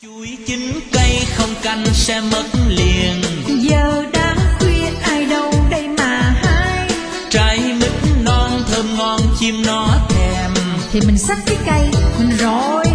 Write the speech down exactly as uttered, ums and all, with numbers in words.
Chuối chín cây không canh sẽ mất liền. Giờ đã khuya ai đâu đây mà hái. Trái mít non thơm ngon chim nó thèm. Thì mình xách cái cây mình rồi